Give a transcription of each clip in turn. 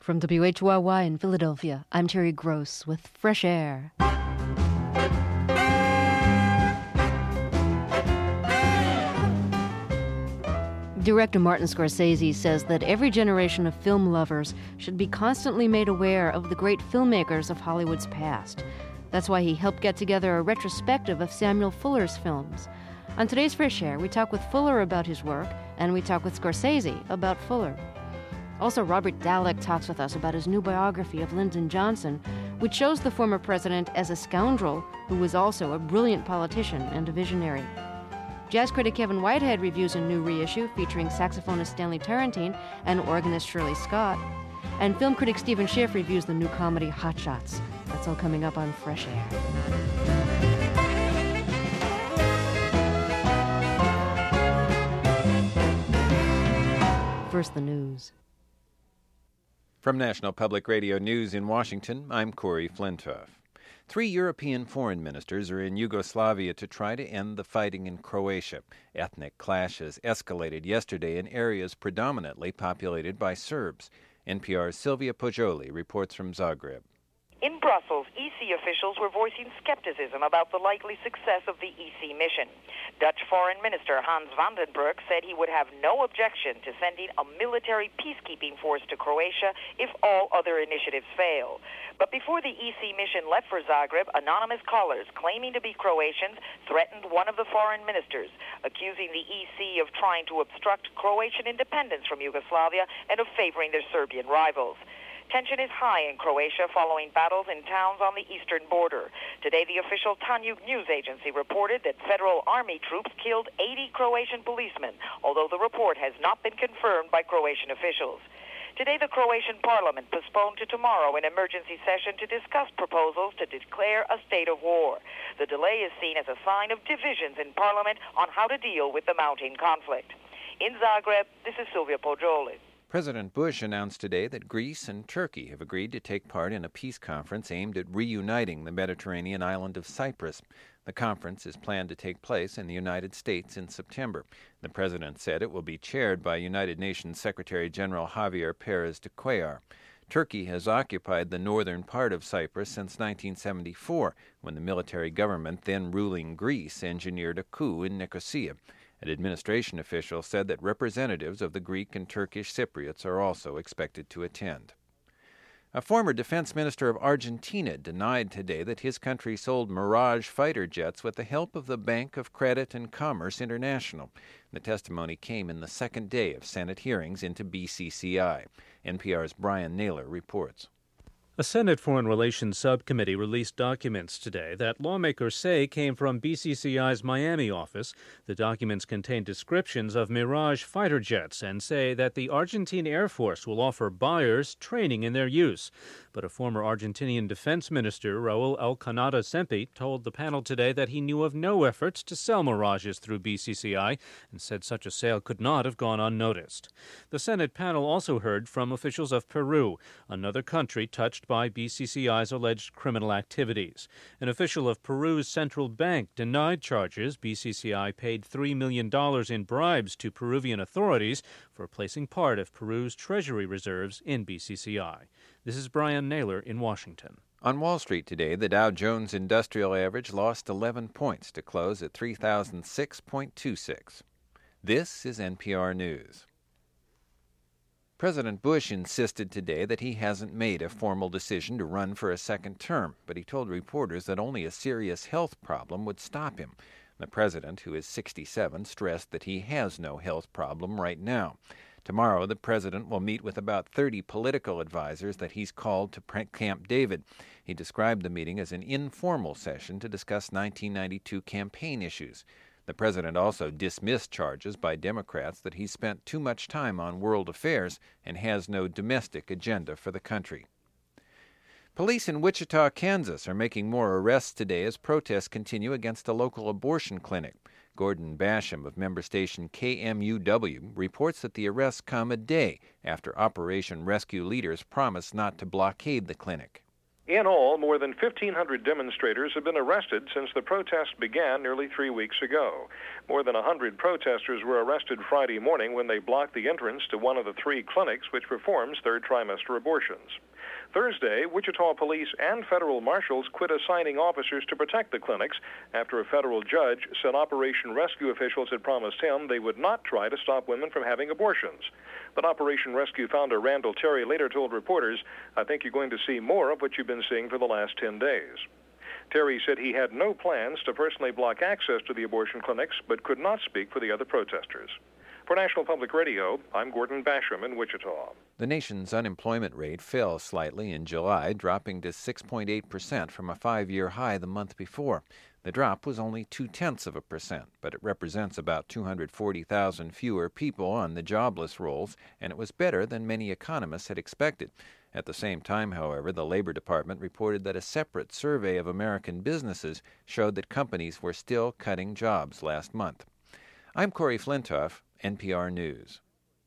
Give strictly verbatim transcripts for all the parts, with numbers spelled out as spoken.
From W H Y Y in Philadelphia, I'm Terry Gross with Fresh Air. Director Martin Scorsese says that every generation of film lovers should be constantly made aware of the great filmmakers of Hollywood's past. That's why he helped get together a retrospective of Samuel Fuller's films. On today's Fresh Air, we talk with Fuller about his work, and we talk with Scorsese about Fuller. Also, Robert Dallek talks with us about his new biography of Lyndon Johnson, which shows the former president as a scoundrel who was also a brilliant politician and a visionary. Jazz critic Kevin Whitehead reviews a new reissue featuring saxophonist Stanley Tarantine and organist Shirley Scott. And film critic Stephen Schiff reviews the new comedy Hot Shots. That's all coming up on Fresh Air. First, the news. From National Public Radio News in Washington, I'm Corey Flintoff. Three European foreign ministers are in Yugoslavia to try to end the fighting in Croatia. Ethnic clashes escalated yesterday in areas predominantly populated by Serbs. N P R's Sylvia Poggioli reports from Zagreb. In Brussels, E C officials were voicing skepticism about the likely success of the E C mission. Dutch Foreign Minister Hans van den Broek said he would have no objection to sending a military peacekeeping force to Croatia if all other initiatives fail. But before the E C mission left for Zagreb, anonymous callers claiming to be Croatians threatened one of the foreign ministers, accusing the E C of trying to obstruct Croatian independence from Yugoslavia and of favoring their Serbian rivals. Tension is high in Croatia following battles in towns on the eastern border. Today, the official Tanjug news agency reported that federal army troops killed eighty Croatian policemen, although the report has not been confirmed by Croatian officials. Today, the Croatian parliament postponed to tomorrow an emergency session to discuss proposals to declare a state of war. The delay is seen as a sign of divisions in parliament on how to deal with the mounting conflict. In Zagreb, this is Sylvia Poggioli. President Bush announced today that Greece and Turkey have agreed to take part in a peace conference aimed at reuniting the Mediterranean island of Cyprus. The conference is planned to take place in the United States in September. The president said it will be chaired by United Nations Secretary General Javier Pérez de Cuellar. Turkey has occupied the northern part of Cyprus since nineteen seventy-four, when the military government then ruling Greece engineered a coup in Nicosia. An administration official said that representatives of the Greek and Turkish Cypriots are also expected to attend. A former defense minister of Argentina denied today that his country sold Mirage fighter jets with the help of the Bank of Credit and Commerce International. The testimony came in the second day of Senate hearings into B C C I. N P R's Brian Naylor reports. A Senate Foreign Relations Subcommittee released documents today that lawmakers say came from B C C I's Miami office. The documents contain descriptions of Mirage fighter jets and say that the Argentine Air Force will offer buyers training in their use. But a former Argentinian defense minister, Raul Elkanada Sempi, told the panel today that he knew of no efforts to sell Mirages through B C C I and said such a sale could not have gone unnoticed. The Senate panel also heard from officials of Peru, another country touched by B C C I's alleged criminal activities. An official of Peru's central bank denied charges B C C I paid three million dollars in bribes to Peruvian authorities for placing part of Peru's treasury reserves in B C C I. This is Brian Naylor in Washington. On Wall Street today, the Dow Jones Industrial Average lost eleven points to close at three thousand six point two six. This is N P R News. President Bush insisted today that he hasn't made a formal decision to run for a second term, but he told reporters that only a serious health problem would stop him. The president, who is sixty-seven, stressed that he has no health problem right now. Tomorrow, the president will meet with about thirty political advisors that he's called to Camp David. He described the meeting as an informal session to discuss nineteen ninety-two campaign issues. The president also dismissed charges by Democrats that he spent too much time on world affairs and has no domestic agenda for the country. Police in Wichita, Kansas are making more arrests today as protests continue against a local abortion clinic. Gordon Basham of member station K M U W reports that the arrests come a day after Operation Rescue leaders promised not to blockade the clinic. In all, more than fifteen hundred demonstrators have been arrested since the protests began nearly three weeks ago. More than one hundred protesters were arrested Friday morning when they blocked the entrance to one of the three clinics which performs third trimester abortions. Thursday, Wichita police and federal marshals quit assigning officers to protect the clinics after a federal judge said Operation Rescue officials had promised him they would not try to stop women from having abortions. But Operation Rescue founder Randall Terry later told reporters, "I think you're going to see more of what you've been seeing for the last ten days. Terry said he had no plans to personally block access to the abortion clinics, but could not speak for the other protesters. For National Public Radio, I'm Gordon Basham in Wichita. The nation's unemployment rate fell slightly in July, dropping to six point eight percent from a five-year high the month before. The drop was only two-tenths of a percent, but it represents about two hundred forty thousand fewer people on the jobless rolls, and it was better than many economists had expected. At the same time, however, the Labor Department reported that a separate survey of American businesses showed that companies were still cutting jobs last month. I'm Corey Flintoff, N P R News.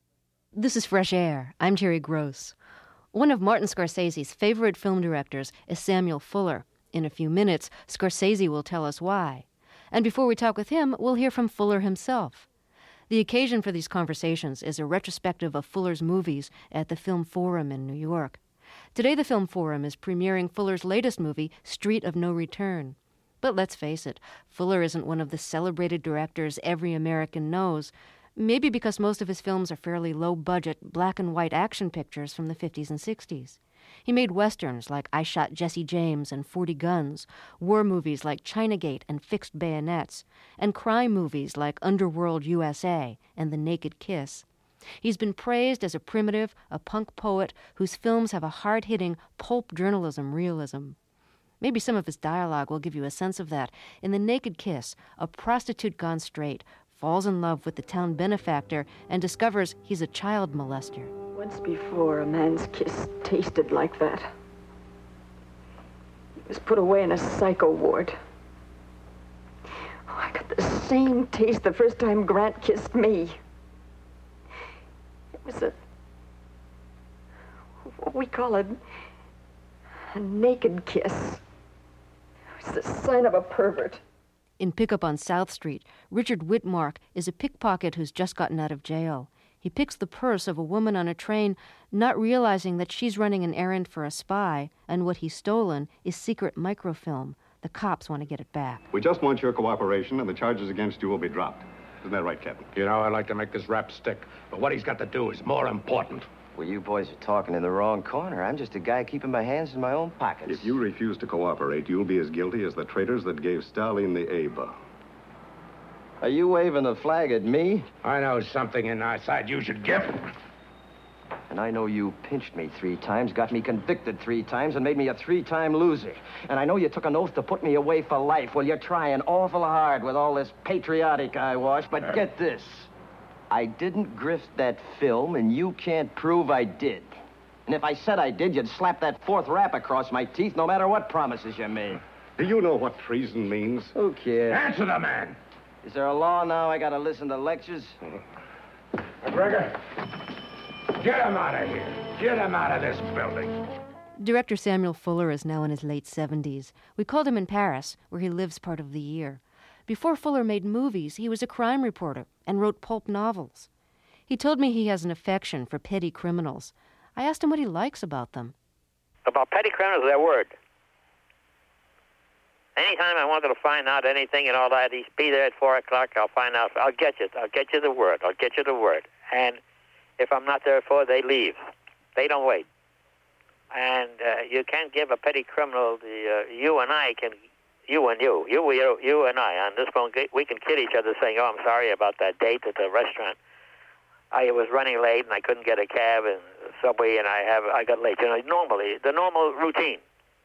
This is Fresh Air. I'm Terry Gross. One of Martin Scorsese's favorite film directors is Samuel Fuller. In a few minutes, Scorsese will tell us why. And before we talk with him, we'll hear from Fuller himself. The occasion for these conversations is a retrospective of Fuller's movies at the Film Forum in New York. Today, the Film Forum is premiering Fuller's latest movie, Street of No Return. But let's face it, Fuller isn't one of the celebrated directors every American knows, maybe because most of his films are fairly low-budget, black-and-white action pictures from the fifties and sixties. He made westerns like I Shot Jesse James and forty Guns, war movies like Chinagate and Fixed Bayonets, and crime movies like Underworld U S A and The Naked Kiss. He's been praised as a primitive, a punk poet whose films have a hard-hitting, pulp journalism realism. Maybe some of his dialogue will give you a sense of that. In The Naked Kiss, a prostitute gone straight falls in love with the town benefactor and discovers he's a child molester. Once before, a man's kiss tasted like that. He was put away in a psycho ward. Oh, I got the same taste the first time Grant kissed me. It was a... what we call a... a naked kiss. It was the sign of a pervert. In Pickup on South Street, Richard Whitmark is a pickpocket who's just gotten out of jail. He picks the purse of a woman on a train, not realizing that she's running an errand for a spy, and what he's stolen is secret microfilm. The cops want to get it back. We just want your cooperation, and the charges against you will be dropped. Isn't that right, Captain? You know, I'd like to make this rap stick, but what he's got to do is more important. Well, you boys are talking in the wrong corner. I'm just a guy keeping my hands in my own pockets. If you refuse to cooperate, you'll be as guilty as the traitors that gave Stalin the Aba. Are you waving the flag at me? I know something in our side you should give. And I know you pinched me three times, got me convicted three times, and made me a three-time loser. And I know you took an oath to put me away for life. Well, you're trying awful hard with all this patriotic eyewash, but uh. get this. I didn't grift that film, and you can't prove I did. And if I said I did, you'd slap that fourth rap across my teeth, no matter what promises you made. Do you know what treason means? Who cares? Answer the man! Is there a law now I gotta listen to lectures? McGregor, get him out of here. Get him out of this building. Director Samuel Fuller is now in his late seventies. We called him in Paris, where he lives part of the year. Before Fuller made movies, he was a crime reporter and wrote pulp novels. He told me he has an affection for petty criminals. I asked him what he likes about them. About petty criminals, their word. Anytime I wanted to find out anything and all that, he'd be there at four o'clock, I'll find out. I'll get you. I'll get you the word. I'll get you the word. And if I'm not there at four, they leave. They don't wait. And uh, you can't give a petty criminal the... Uh, you and I can... You and you. You, you, you and I. On this phone, we can kid each other saying, oh, I'm sorry about that date at the restaurant. I was running late and I couldn't get a cab and subway and I have I got late. You know, normally, the normal routine.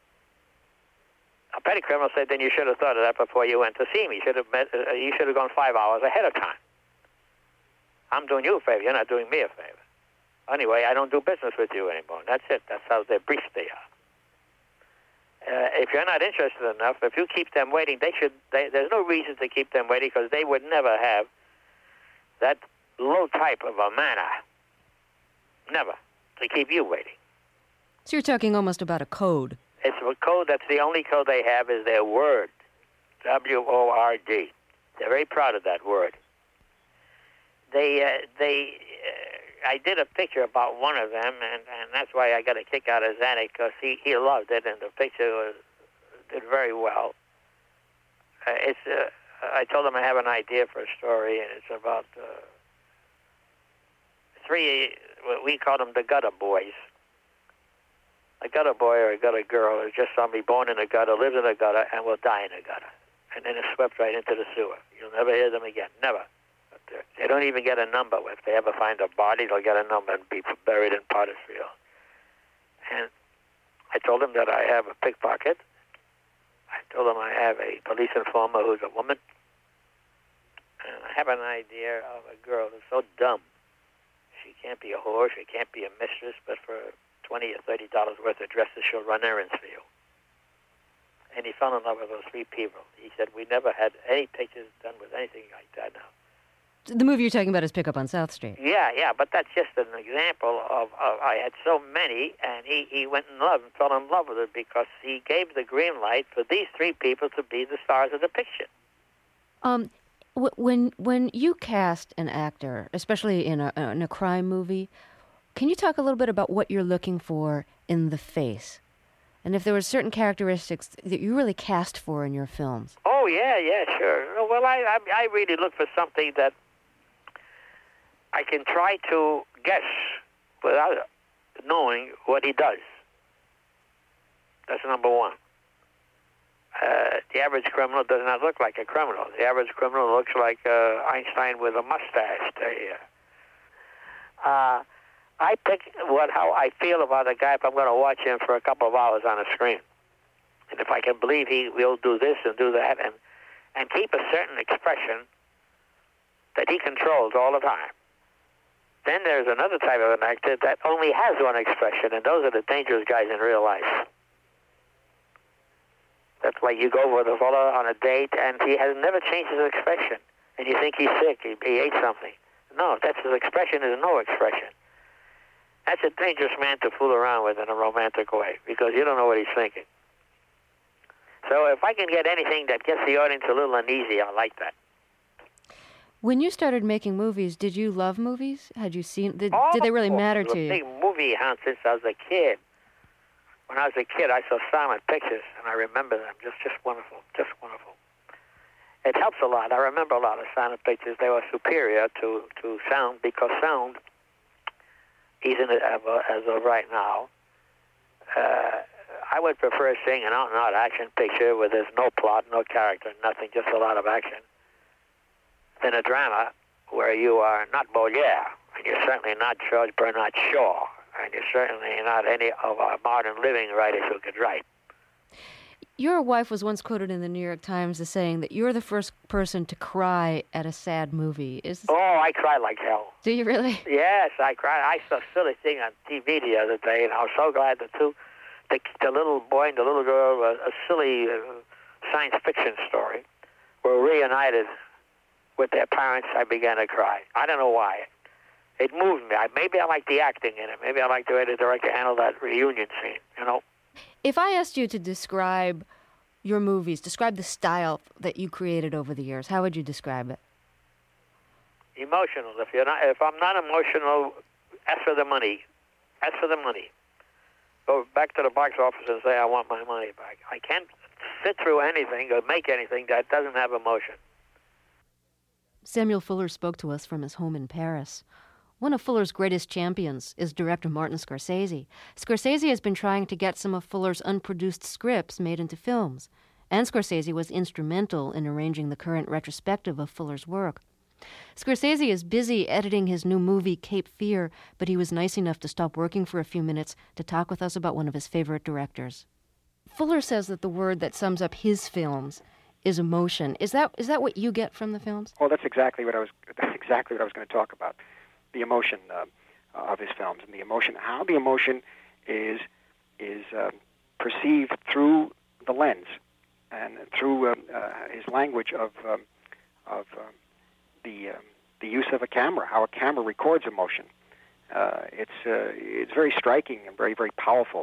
A petty criminal said, then you should have thought of that before you went to see me. You should have met, uh, you should have gone five hours ahead of time. I'm doing you a favor. You're not doing me a favor. Anyway, I don't do business with you anymore. That's it. That's how they're brief they are. Uh, if you're not interested enough, if you keep them waiting, they should. They, there's no reason to keep them waiting because they would never have that low type of a manner. Never. To keep you waiting. So you're talking almost about a code. It's a code that's the only code they have is their word, W O R D. They're very proud of that word. They, uh, they, uh, I did a picture about one of them, and, and that's why I got a kick out of Zanuck, because he, he loved it, and the picture was, did very well. Uh, it's, uh, I told him I have an idea for a story, and it's about uh, three, we call them the gutter boys. A gutter boy or a gutter girl is just somebody born in a gutter, lives in a gutter, and will die in a gutter. And then is swept right into the sewer. You'll never hear them again. Never. But they don't even get a number. If they ever find a body, they'll get a number and be buried in Pottersfield. And I told him that I have a pickpocket. I told him I have a police informer who's a woman. And I have an idea of a girl who's so dumb. She can't be a whore, she can't be a mistress, but for twenty or thirty dollars worth of dresses, she'll run errands for you. And he fell in love with those three people. He said, we never had any pictures done with anything like that now. The movie you're talking about is Pick Up on South Street. Yeah, yeah, but that's just an example of, of I had so many, and he, he went in love and fell in love with it because he gave the green light for these three people to be the stars of the picture. Um, w- when when you cast an actor, especially in a in a crime movie, can you talk a little bit about what you're looking for in the face? And if there were certain characteristics that you really cast for in your films? Oh, yeah, yeah, sure. Well, I, I, I really look for something that I can try to guess without knowing what he does. That's number one. Uh, the average criminal does not look like a criminal. The average criminal looks like uh, Einstein with a mustache. They, uh, uh, I pick what how I feel about a guy if I'm going to watch him for a couple of hours on a screen. And if I can believe he will do this and do that and, and keep a certain expression that he controls all the time. Then there's another type of an actor that only has one expression, and those are the dangerous guys in real life. That's why you go with a fellow on a date, and he has never changed his expression. And you think he's sick, he, he ate something. No, that's his expression is no expression. That's a dangerous man to fool around with in a romantic way, because you don't know what he's thinking. So if I can get anything that gets the audience a little uneasy, I like that. When you started making movies, did you love movies? Had you seen? Did, oh, did they really matter to you? I was a big movie hound since I was a kid. When I was a kid, I saw silent pictures, and I remember them. Just, just wonderful, just wonderful. It helps a lot. I remember a lot of silent pictures. They were superior to, to sound because sound, even as of, as of right now, uh, I would prefer seeing an out-and-out action picture where there's no plot, no character, nothing, just a lot of action, than a drama where you are not Molière, and you're certainly not George Bernard Shaw, and you're certainly not any of our modern living writers who could write. Your wife was once quoted in the New York Times as saying that you're the first person to cry at a sad movie. Is Oh, I cry like hell. Do you really? Yes, I cry. I saw a silly thing on T V the other day, and I was so glad the two, the, the little boy and the little girl, a, a silly uh, science fiction story, were reunited with their parents. I began to cry. I don't know why. It moved me. I, maybe I like the acting in it. Maybe I like the way the director handled that reunion scene, you know. If I asked you to describe your movies, describe the style that you created over the years, how would you describe it? Emotional. If you're not, if I'm not emotional, ask for the money. Ask for the money. Go back to the box office and say, I want my money back. I can't sit through anything or make anything that doesn't have emotion. Samuel Fuller spoke to us from his home in Paris. One of Fuller's greatest champions is director Martin Scorsese. Scorsese has been trying to get some of Fuller's unproduced scripts made into films, and Scorsese was instrumental in arranging the current retrospective of Fuller's work. Scorsese is busy editing his new movie, Cape Fear, but he was nice enough to stop working for a few minutes to talk with us about one of his favorite directors. Fuller says that the word that sums up his films is emotion. Is that is that what you get from the films? Well, that's exactly what I was that's exactly what I was going to talk about. The emotion uh, of his films, and the emotion, how the emotion is is uh, perceived through the lens and through uh, uh, his language of um, of uh, the um, the use of a camera, how a camera records emotion. Uh, it's uh, it's very striking and very very powerful.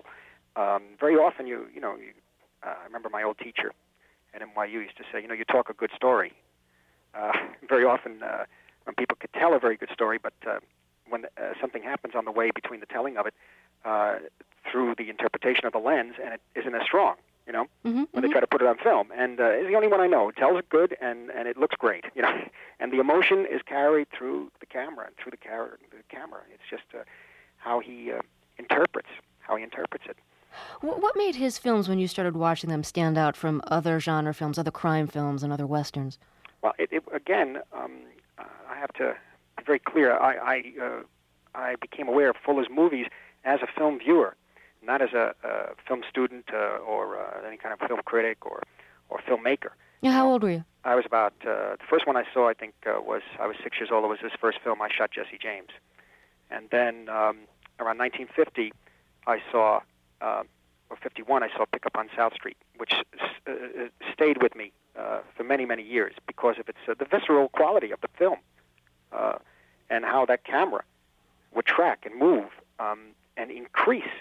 Um, very often, you you know, you, uh, I remember my old teacher at N Y U used to say, you know, you talk a good story. Uh, very often, uh, when people could tell a very good story, but uh, when uh, something happens on the way between the telling of it, uh, through the interpretation of the lens, and it isn't as strong, you know, mm-hmm, when mm-hmm. they try to put it on film. And uh, it's the only one I know. It tells it good, and, and it looks great, you know. And the emotion is carried through the camera, and through the, car- the camera. It's just uh, how he uh, interprets, how he interprets it. What made his films, when you started watching them, stand out from other genre films, other crime films, and other westerns? Well, it, it, again, um, uh, I have to be very clear. I I, uh, I became aware of Fuller's movies as a film viewer, not as a, a film student uh, or uh, any kind of film critic or, or filmmaker. Yeah, how old were you? I was about, uh, the first one I saw, I think, uh, was, I was six years old. It was his first film. I shot Jesse James. And then um, around nineteen fifty, I saw, uh, or fifty-one, I saw Pickup on South Street, which uh, stayed with me uh, for many, many years because of its uh, the visceral quality of the film uh, and how that camera would track and move um, and increase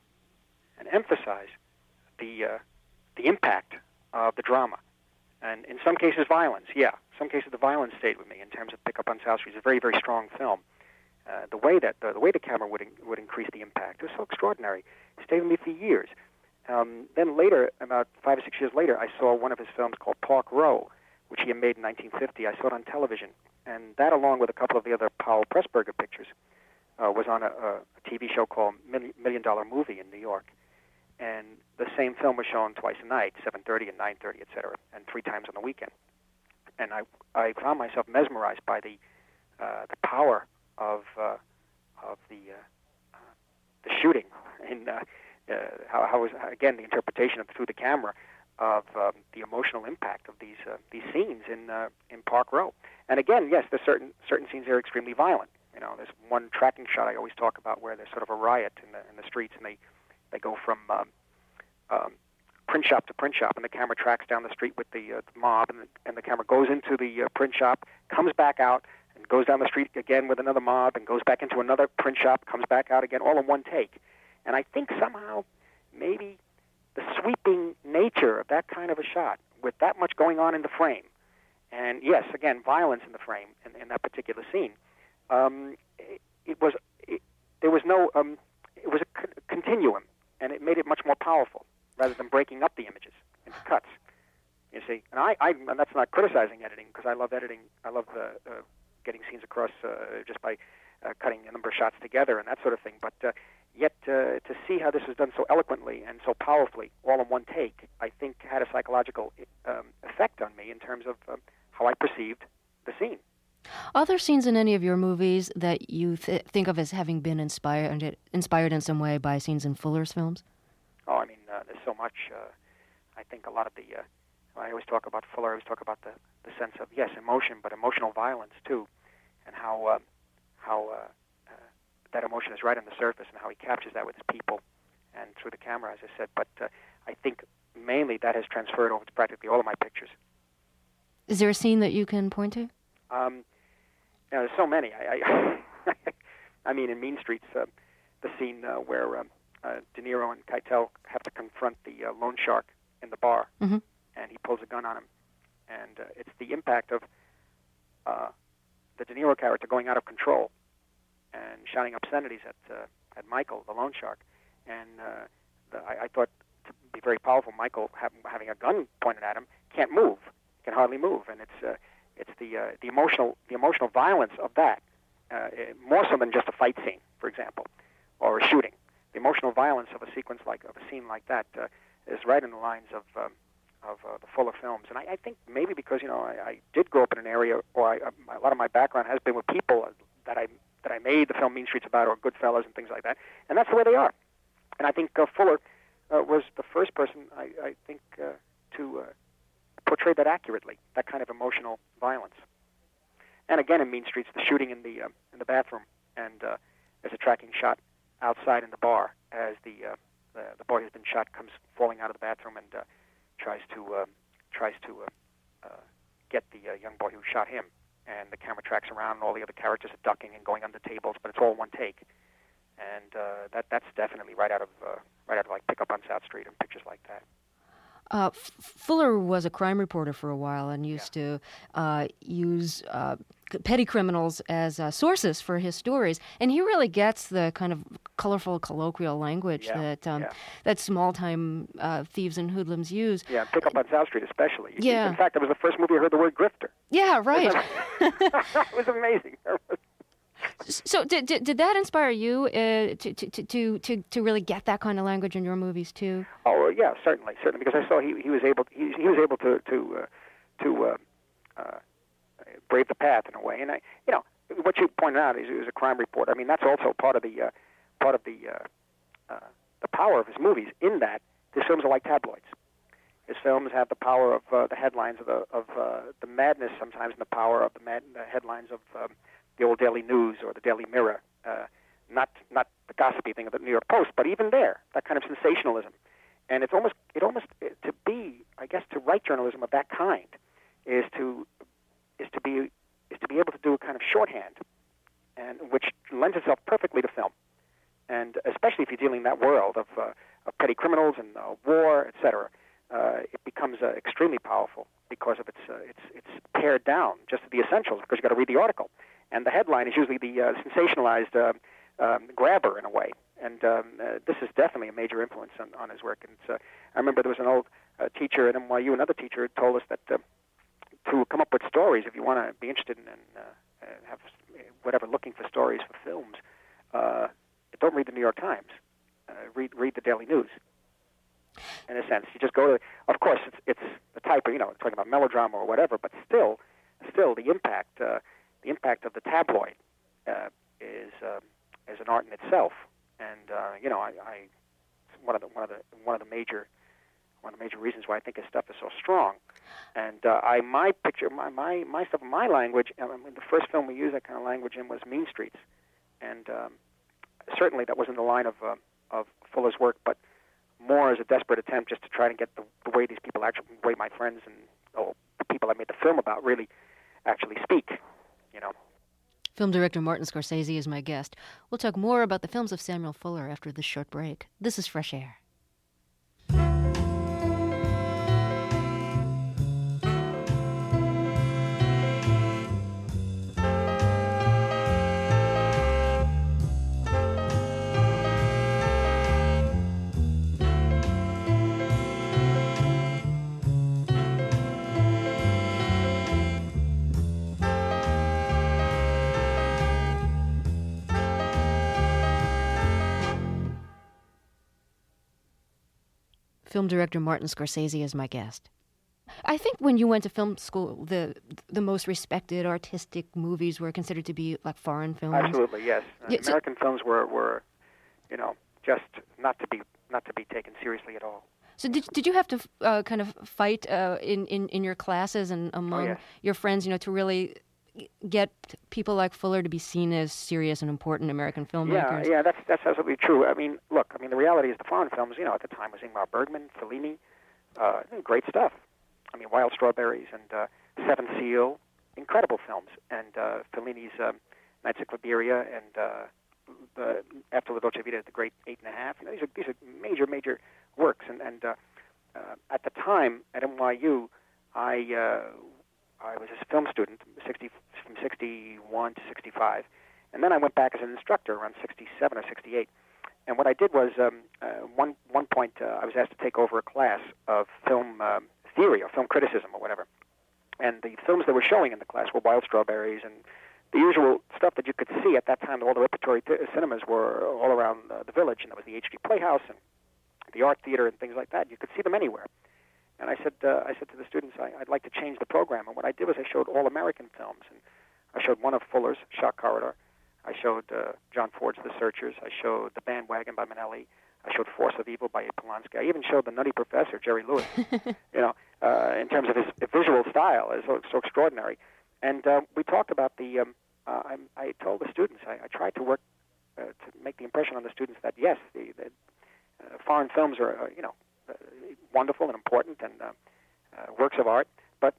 and emphasize the uh, the impact of the drama. And in some cases, violence, yeah. Some cases, the violence stayed with me in terms of Pickup on South Street. It's a very, very strong film. Uh, the way that the, the way the camera would in, would increase the impact was so extraordinary. It stayed with me for years. Um, then later, about five or six years later, I saw one of his films called Park Row, which he had made in nineteen fifty. I saw it on television, and that, along with a couple of the other Powell Pressburger pictures, uh, was on a, a T V show called Million, Million Dollar Movie in New York. And the same film was shown twice a night, seven thirty and nine thirty, et cetera, and three times on the weekend. And I I found myself mesmerized by the uh, the power of uh, of the uh, uh, the shooting and uh, uh, how how was again the interpretation of through the camera of um, the emotional impact of these uh, these scenes in uh, in Park Row. And again, yes, there's certain certain scenes that are extremely violent. You know, there's one tracking shot I always talk about where there's sort of a riot in the in the streets, and they they go from um, um, print shop to print shop, and the camera tracks down the street with the, uh, the mob, and the, and the camera goes into the uh, print shop, comes back out, and goes down the street again with another mob, and goes back into another print shop, comes back out again, all in one take. And I think somehow maybe the sweeping nature of that kind of a shot, with that much going on in the frame, and yes, again, violence in the frame in, in that particular scene, um, it, it was it, there was no um, it was a c- continuum, and it made it much more powerful rather than breaking up the images into cuts. You see, and I, I and that's not criticizing editing, because I love editing. I love uh, uh, getting scenes across uh, just by uh, cutting a number of shots together and that sort of thing. But uh, yet uh, to see how this was done so eloquently and so powerfully, all in one take, I think had a psychological um, effect on me in terms of um, how I perceived the scene. Are there scenes in any of your movies that you th- think of as having been inspired inspired in some way by scenes in Fuller's films? Oh, I mean, uh, there's so much. Uh, I think a lot of the, uh, I always talk about Fuller, I always talk about the, the sense of, yes, emotion, but emotional violence, too, and how uh, how uh, uh, that emotion is right on the surface, and how he captures that with his people and through the camera, as I said. But uh, I think mainly that has transferred over to practically all of my pictures. Is there a scene that you can point to? Um, you know, there's so many. I, I, I mean, in Mean Streets, uh, the scene uh, where um, uh, De Niro and Keitel have to confront the uh, loan shark in the bar, mm-hmm. and he pulls a gun on him. And uh, it's the impact of uh, the De Niro character going out of control and shouting obscenities at uh, at Michael, the loan shark. And uh, the, I, I thought to be very powerful, Michael have, having a gun pointed at him can't move, can hardly move, and it's uh, it's the uh, the emotional the emotional violence of that, uh, more so than just a fight scene, for example, or a shooting. The emotional violence of a sequence like of a scene like that uh, is right in the lines of um, of uh, the Fuller films. And I, I think maybe because you know I, I did grow up in an area, or I, a lot of my background has been with people that I that I made the film Mean Streets about, or Goodfellas and things like that, and that's the way they are. And I think uh, Fuller uh, was the first person I, I think uh, to uh, portray that accurately, that kind of emotional violence. And again, in Mean Streets, the shooting in the uh, in the bathroom, and uh, there's a tracking shot outside in the bar as the uh, the, the boy who's been shot comes falling out of the bathroom and uh, tries to uh, tries to uh, uh, get the uh, young boy who shot him. And the camera tracks around, and all the other characters are ducking and going under tables, but it's all one take. and uh, that that's definitely right out of uh, right out of like Pickup on South Street and pictures like that. Uh, F- Fuller was a crime reporter for a while and used yeah. to uh, use uh, petty criminals as uh, sources for his stories. And he really gets the kind of colorful, colloquial language yeah. that um, yeah. that small-time uh, thieves and hoodlums use. Yeah, Pickup on South Street especially. Yeah. In fact, it was the first movie I heard the word grifter. Yeah, right. It was amazing. So did, did did that inspire you uh, to, to to to to really get that kind of language in your movies too? Oh yeah, certainly, certainly, because I saw he he was able he he was able to to uh, to uh, uh, brave the path in a way, and I you know what you pointed out is he was a crime reporter. I mean that's also part of the uh, part of the uh, uh, the power of his movies in that his films are like tabloids. His films have the power of uh, the headlines of the of uh, the madness sometimes, and the power of the, mad, the headlines of um, the old Daily News or the Daily Mirror, uh, not not the gossipy thing of the New York Post, but even there, that kind of sensationalism. And it's almost it almost to be, I guess, to write journalism of that kind is to is to be is to be able to do a kind of shorthand, and which lends itself perfectly to film, and especially if you're dealing in that world of, uh, of petty criminals and uh, war, et cetera. Uh, it becomes uh, extremely powerful because of its uh, it's it's pared down just to the essentials because you got to read the article. And the headline is usually the uh, sensationalized uh, um, grabber in a way. And um, uh, this is definitely a major influence on, on his work. And it's, uh, I remember there was an old uh, teacher at N Y U, another teacher, who told us that uh, to come up with stories, if you want to be interested in and uh, have whatever, looking for stories for films, uh, don't read the New York Times. Uh, read read the Daily News. In a sense, you just go to. Of course, it's it's the type of you know talking about melodrama or whatever, but still, still the impact. Uh, The impact of the tabloid uh, is uh, is an art in itself, and uh, you know, I, I one of the one of the one of the major one of the major reasons why I think his stuff is so strong. And uh, I my picture my, my my stuff my language. I mean, the first film we used that kind of language in was Mean Streets, and um, certainly that was in the line of uh, of Fuller's work, but more as a desperate attempt just to try to get the, the way these people actually, the way my friends and oh, the people I made the film about really actually speak. You know. Film director Martin Scorsese is my guest. We'll talk more about the films of Samuel Fuller after this short break. This is Fresh Air. Film director Martin Scorsese is my guest. I think when you went to film school, the the most respected artistic movies were considered to be like foreign films. Absolutely, yes. Uh, yeah, so, American films were, were, you know, just not to be not to be taken seriously at all. So did did you have to uh, kind of fight uh, in, in in your classes and among oh, yes. your friends, you know, to really get people like Fuller to be seen as serious and important American filmmakers? Yeah, yeah, that's that's absolutely true. I mean, look, I mean, the reality is the foreign films, you know, at the time was Ingmar Bergman, Fellini, uh, great stuff. I mean, Wild Strawberries and uh, Seventh Seal, incredible films. And uh, Fellini's um, Nights of Liberia and uh, the, after La Dolce Vita, The Great Eight and a Half. You know, these are these are major, major works. And, and uh, uh, at the time at N Y U, I uh, I was a film student, sixty from sixty-one to sixty-five, and then I went back as an instructor around sixty-seven or sixty-eight. And what I did was, um, uh, one one point, uh, I was asked to take over a class of film um, theory or film criticism or whatever. And the films that were showing in the class were Wild Strawberries and the usual stuff that you could see at that time. All the repertory th- cinemas were all around uh, the village, and there was the H D Playhouse and the Art Theater and things like that. You could see them anywhere. And I said, uh, I said to the students, I, I'd like to change the program. And what I did was I showed all American films. And I showed one of Fuller's, Shock Corridor. I showed uh, John Ford's The Searchers. I showed The Bandwagon by Minnelli. I showed Force of Evil by Polanski. I even showed The Nutty Professor, Jerry Lewis. you know, uh, in terms of his visual style, is so, so extraordinary. And uh, we talked about the. Um, uh, I, I told the students, I, I tried to work uh, to make the impression on the students that yes, the, the uh, foreign films are, uh, you know, uh, wonderful and important and uh, uh, works of art, but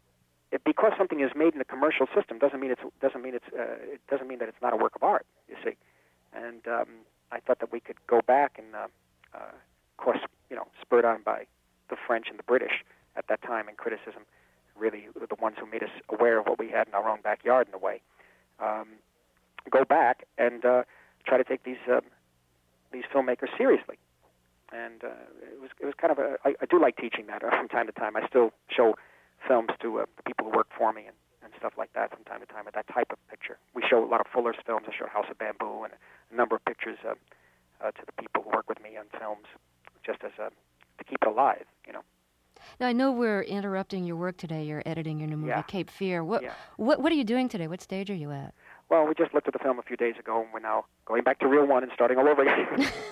it, because something is made in a commercial system doesn't mean it's doesn't mean it's uh, it doesn't mean that it's not a work of art. You see, and um, I thought that we could go back and, uh, uh, of course, you know, spurred on by the French and the British at that time in criticism, really the ones who made us aware of what we had in our own backyard in a way, um, go back and uh, try to take these uh, these filmmakers seriously. And uh, it was it was kind of a I, I do like teaching that uh, from time to time. I still show films to uh, the people who work for me and, and stuff like that from time to time. At that type of picture, we show a lot of Fuller's films. I show House of Bamboo and a number of pictures uh, uh, to the people who work with me on films, just as a to keep it alive, you know. Now, I know we're interrupting your work today. You're editing your new movie, Yeah. Cape Fear. What, Yeah. what what are you doing today? What stage are you at? Well, we just looked at the film a few days ago, and we're now going back to reel one and starting all over again.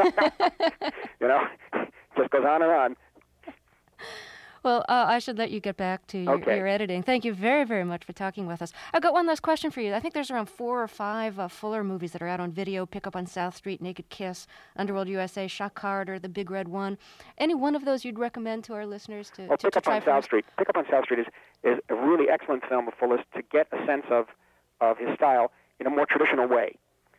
You know, just goes on and on. Well, uh, I should let you get back to your, Okay. your editing. Thank you very, very much for talking with us. I've got one last question for you. I think there's around four or five uh, Fuller movies that are out on video. Pick Up on South Street, Naked Kiss, Underworld U S A, Shock Corridor, The Big Red One. Any one of those you'd recommend to our listeners to, Well, to, Pick to Up try on South first? Street. Pick Up on South Street is, is a really excellent film of Fuller's to get a sense of, of his style in a more traditional way.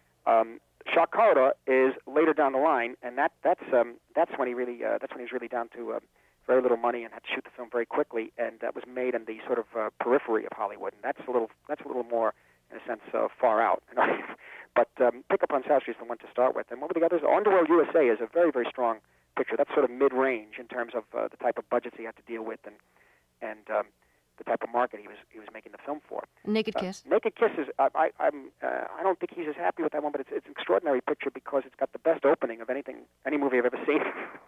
Um, Shock Corridor is later down the line, and that that's um, that's when he really uh, that's when he's really down to uh, very little money and had to shoot the film very quickly, and that was made in the sort of uh, periphery of Hollywood, and that's a little that's a little more in a sense uh, far out. You know? But um, Pick Up on South Street is the one to start with, and what were the others? Underworld U S A is a very very strong picture. That's sort of mid-range in terms of uh, the type of budgets he had to deal with and and um, the type of market he was he was making the film for. Naked Uh, Kiss. Naked Kiss is I, I I'm uh, I don't think he's as happy with that one, but it's it's an extraordinary picture because it's got the best opening of anything any movie I've ever seen.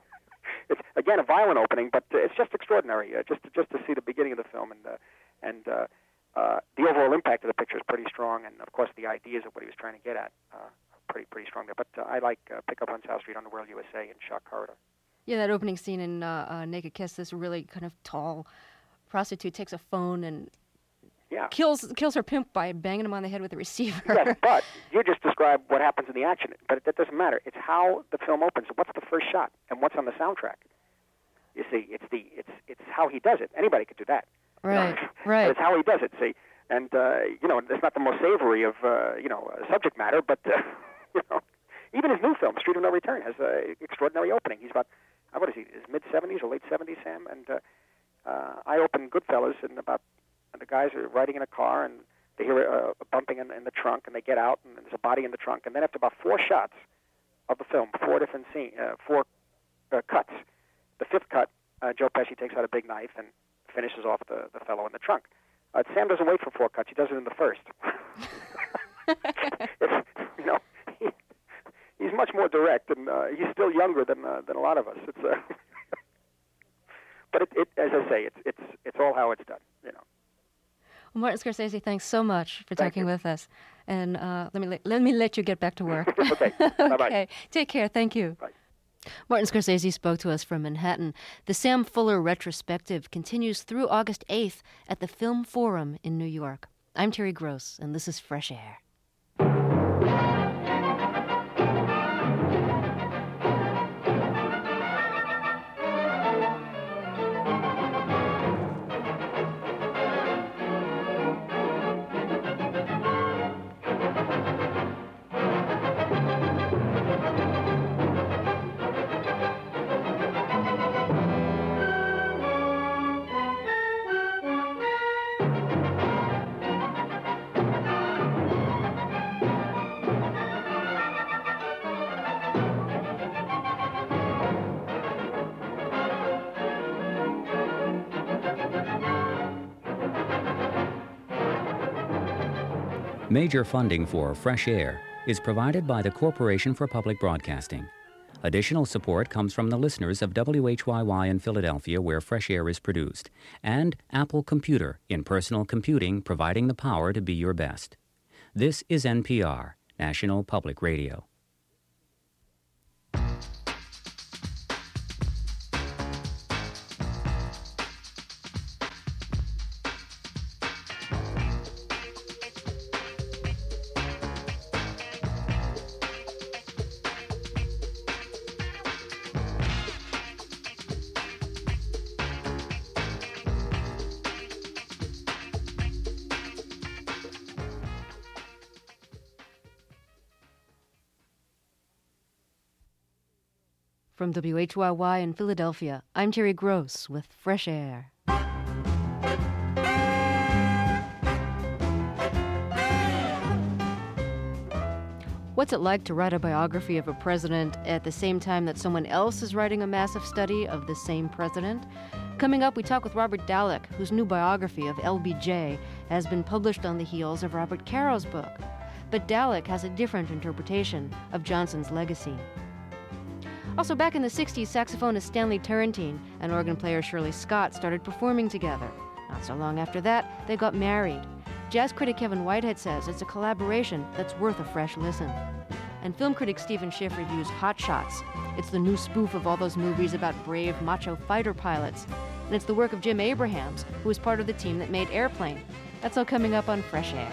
It's again a violent opening, but uh, it's just extraordinary. Uh, just to, just to see the beginning of the film and uh, and uh, uh, the overall impact of the picture is pretty strong, and of course the ideas of what he was trying to get at uh, are pretty pretty strong there. But uh, I like uh, Pick Up on South Street, Underworld U S A, and Shock Corridor. Yeah, that opening scene in uh, uh, Naked Kiss, this really kind of tall prostitute takes a phone and Yeah. kills kills her pimp by banging him on the head with a receiver. Yes, but you just described what happens in the action, but that doesn't matter. It's how the film opens. What's the first shot, and what's on the soundtrack? You see, it's the it's it's how he does it. Anybody could do that. Right, You know? right. But it's how he does it. See, and uh, you know, it's not the most savory of uh, you know uh, subject matter, but uh, you know, even his new film, Street of No Return, has an extraordinary opening. He's about uh, what is he? His mid seventies or late seventies, Sam, and uh, uh, I opened Goodfellas in about. And the guys are riding in a car, and they hear a, a bumping in, in the trunk, and they get out, and there's a body in the trunk. And then after about four shots of the film, four different scene, uh, four uh, cuts, the fifth cut, uh, Joe Pesci takes out a big knife and finishes off the, the fellow in the trunk. Uh, Sam doesn't wait for four cuts; he does it in the first. It's, you know, he, he's much more direct, and uh, he's still younger than uh, than a lot of us. It's, uh, but it, it, as I say, it's it's it's all how it's done, you know. Well, Martin Scorsese, thanks so much for Thank talking you. with us. And uh, let me let, let me let you get back to work. Okay. Bye-bye. Okay. Take care. Thank you. Bye. Martin Scorsese spoke to us from Manhattan. The Sam Fuller retrospective continues through August eighth at the Film Forum in New York. I'm Terry Gross, and this is Fresh Air. Major funding for Fresh Air is provided by the Corporation for Public Broadcasting. Additional support comes from the listeners of W H Y Y in Philadelphia, where Fresh Air is produced, and Apple Computer in personal computing, providing the power to be your best. This is N P R, National Public Radio. From W H Y Y in Philadelphia, I'm Terry Gross with Fresh Air. What's it like to write a biography of a president at the same time that someone else is writing a massive study of the same president? Coming up, we talk with Robert Dallek, whose new biography of L B J has been published on the heels of Robert Caro's book. But Dallek has a different interpretation of Johnson's legacy. Also, back in the sixties, saxophonist Stanley Turrentine and organ player Shirley Scott started performing together. Not so long after that, they got married. Jazz critic Kevin Whitehead says it's a collaboration that's worth a fresh listen. And film critic Stephen Schiff reviews Hot Shots. It's the new spoof of all those movies about brave macho fighter pilots. And it's the work of Jim Abrahams, who was part of the team that made Airplane. That's all coming up on Fresh Air.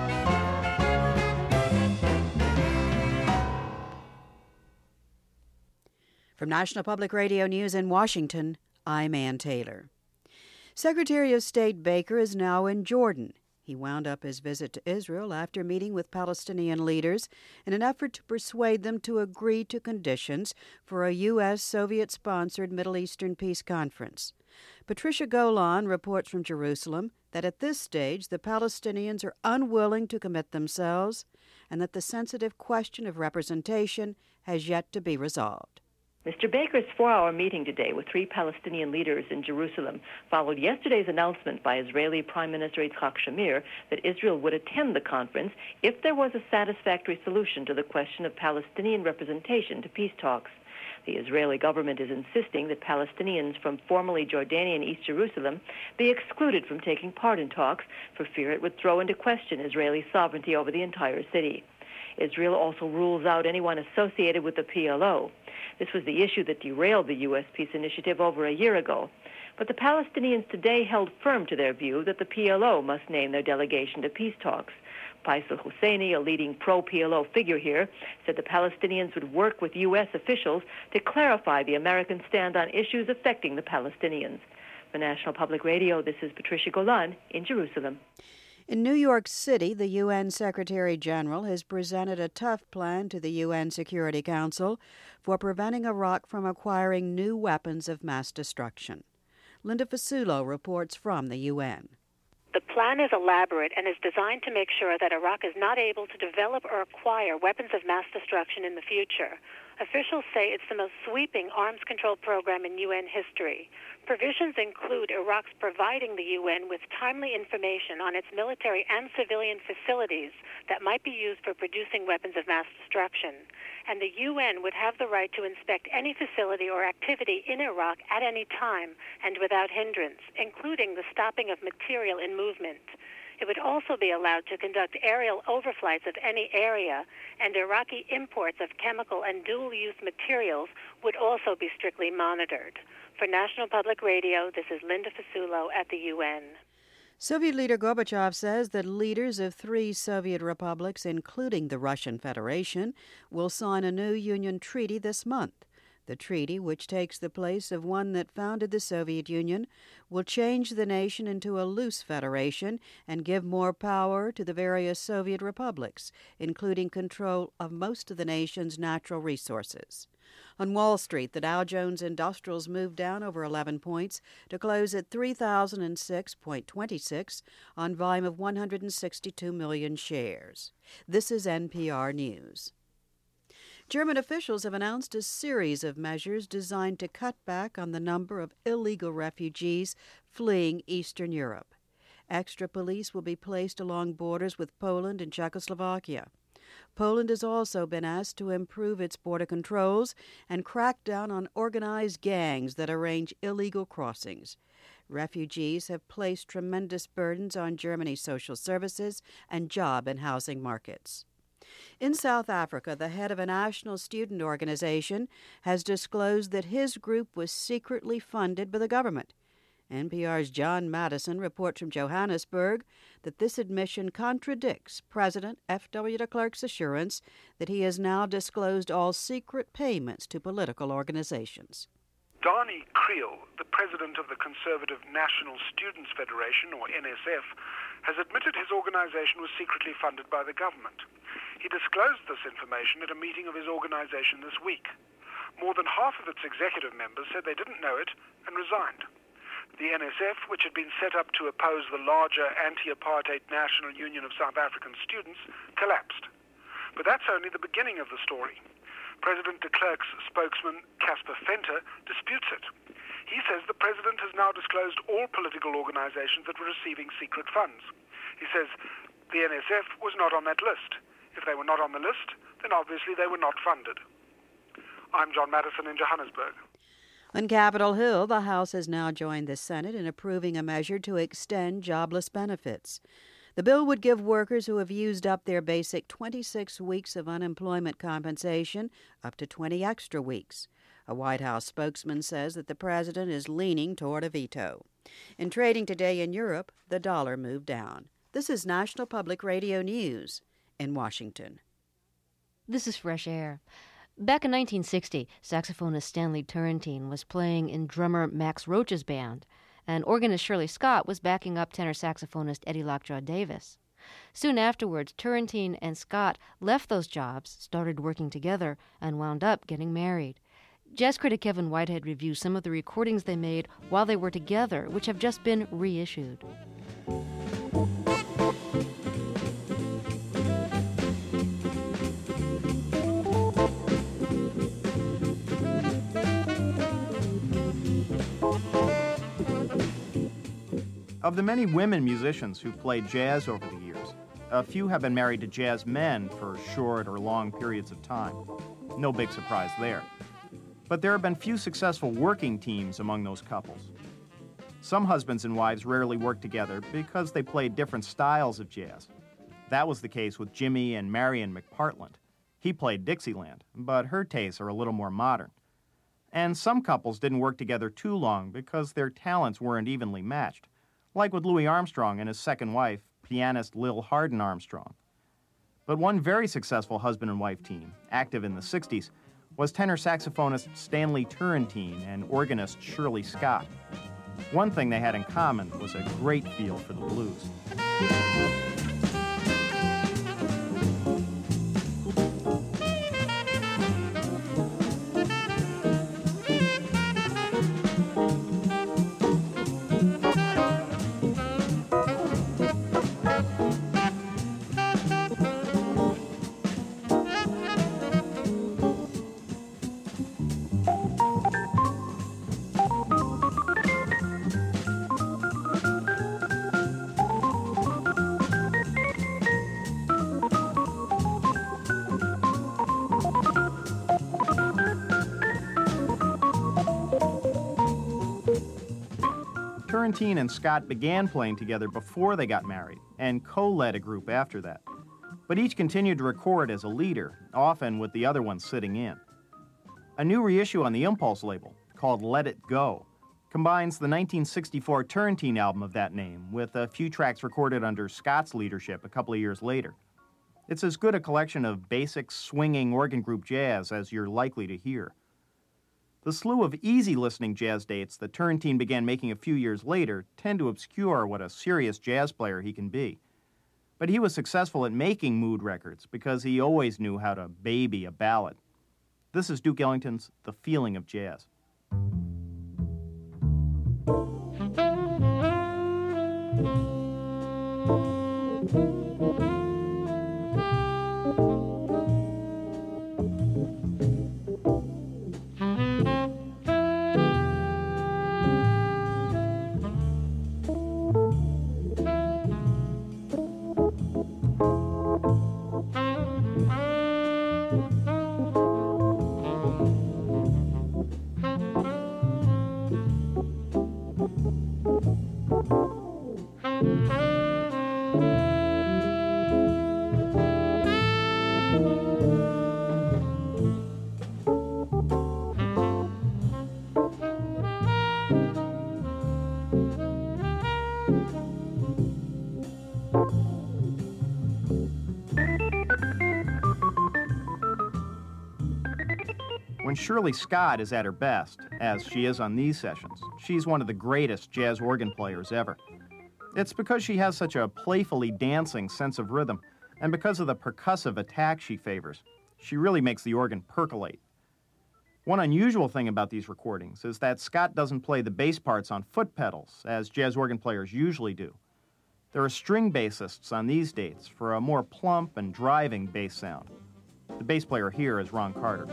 From National Public Radio News in Washington, I'm Ann Taylor. Secretary of State Baker is now in Jordan. He wound up his visit to Israel after meeting with Palestinian leaders in an effort to persuade them to agree to conditions for a U S Soviet-sponsored Middle Eastern peace conference. Patricia Golan reports from Jerusalem that at this stage the Palestinians are unwilling to commit themselves and that the sensitive question of representation has yet to be resolved. Mister Baker's four-hour meeting today with three Palestinian leaders in Jerusalem followed yesterday's announcement by Israeli Prime Minister Yitzhak Shamir that Israel would attend the conference if there was a satisfactory solution to the question of Palestinian representation to peace talks. The Israeli government is insisting that Palestinians from formerly Jordanian East Jerusalem be excluded from taking part in talks for fear it would throw into question Israeli sovereignty over the entire city. Israel also rules out anyone associated with the P L O. This was the issue that derailed the U S peace initiative over a year ago. But the Palestinians today held firm to their view that the P L O must name their delegation to peace talks. Faisal Husseini, a leading pro-P L O figure here, said the Palestinians would work with U S officials to clarify the American stand on issues affecting the Palestinians. For National Public Radio, this is Patricia Golan in Jerusalem. In New York City, the U N Secretary General has presented a tough plan to the U N Security Council for preventing Iraq from acquiring new weapons of mass destruction. Linda Fasulo reports from the U N. The plan is elaborate and is designed to make sure that Iraq is not able to develop or acquire weapons of mass destruction in the future. Officials say it's the most sweeping arms control program in U N history. Provisions include Iraq's providing the U N with timely information on its military and civilian facilities that might be used for producing weapons of mass destruction. And the U N would have the right to inspect any facility or activity in Iraq at any time and without hindrance, including the stopping of material in movement. It would also be allowed to conduct aerial overflights of any area, and Iraqi imports of chemical and dual-use materials would also be strictly monitored. For National Public Radio, this is Linda Fasulo at the U N. Soviet leader Gorbachev says that leaders of three Soviet republics, including the Russian Federation, will sign a new Union treaty this month. The treaty, which takes the place of one that founded the Soviet Union, will change the nation into a loose federation and give more power to the various Soviet republics, including control of most of the nation's natural resources. On Wall Street, the Dow Jones Industrials moved down over eleven points to close at three thousand six point two six on volume of one hundred sixty-two million shares. This is N P R News. German officials have announced a series of measures designed to cut back on the number of illegal refugees fleeing Eastern Europe. Extra police will be placed along borders with Poland and Czechoslovakia. Poland has also been asked to improve its border controls and crack down on organized gangs that arrange illegal crossings. Refugees have placed tremendous burdens on Germany's social services and job and housing markets. In South Africa, the head of a national student organization has disclosed that his group was secretly funded by the government. N P R's John Madison reports from Johannesburg that this admission contradicts President F W de Klerk's assurance that he has now disclosed all secret payments to political organizations. Donnie Creel, the president of the Conservative National Students Federation, or N S F, has admitted his organization was secretly funded by the government. He disclosed this information at a meeting of his organization this week. More than half half of its executive members said they didn't know it and resigned. The N S F, which had been set up to oppose the larger anti-apartheid National Union of South African Students, collapsed. But that's only the beginning of the story. President de Klerk's spokesman, Casper Venter, disputes it. He says the president has now disclosed all political organizations that were receiving secret funds. He says the N S F was not on that list. If they were not on the list, then obviously they were not funded. I'm John Madison in Johannesburg. On Capitol Hill, the House has now joined the Senate in approving a measure to extend jobless benefits. The bill would give workers who have used up their basic twenty-six weeks of unemployment compensation up to twenty extra weeks. A White House spokesman says that the president is leaning toward a veto. In trading today in Europe, the dollar moved down. This is National Public Radio News in Washington. This is Fresh Air. Back in nineteen sixty, saxophonist Stanley Turrentine was playing in drummer Max Roach's band, and organist Shirley Scott was backing up tenor saxophonist Eddie Lockjaw Davis. Soon afterwards, Turrentine and Scott left those jobs, started working together, and wound up getting married. Jazz critic Kevin Whitehead reviews some of the recordings they made while they were together, which have just been reissued. Of the many women musicians who played jazz over the years, a few have been married to jazz men for short or long periods of time. No big surprise there. But there have been few successful working teams among those couples. Some husbands and wives rarely work together because they played different styles of jazz. That was the case with Jimmy and Marion McPartland. He played Dixieland, but her tastes are a little more modern. And some couples didn't work together too long because their talents weren't evenly matched, like with Louis Armstrong and his second wife, pianist Lil Hardin Armstrong. But one very successful husband and wife team, active in the sixties, was tenor saxophonist Stanley Turrentine and organist Shirley Scott. One thing they had in common was a great feel for the blues. Turrentine and Scott began playing together before they got married and co-led a group after that. But each continued to record as a leader, often with the other one sitting in. A new reissue on the Impulse label, called Let It Go, combines the nineteen sixty-four Turrentine album of that name with a few tracks recorded under Scott's leadership a couple of years later. It's as good a collection of basic swinging organ group jazz as you're likely to hear. The slew of easy-listening jazz dates that Turrentine began making a few years later tend to obscure what a serious jazz player he can be. But he was successful at making mood records because he always knew how to baby a ballad. This is Duke Ellington's The Feeling of Jazz. When Shirley Scott is at her best, as she is on these sessions, she's one of the greatest jazz organ players ever. It's because she has such a playfully dancing sense of rhythm, and because of the percussive attack she favors. She really makes the organ percolate. One unusual thing about these recordings is that Scott doesn't play the bass parts on foot pedals, as jazz organ players usually do. There are string bassists on these dates for a more plump and driving bass sound. The bass player here is Ron Carter.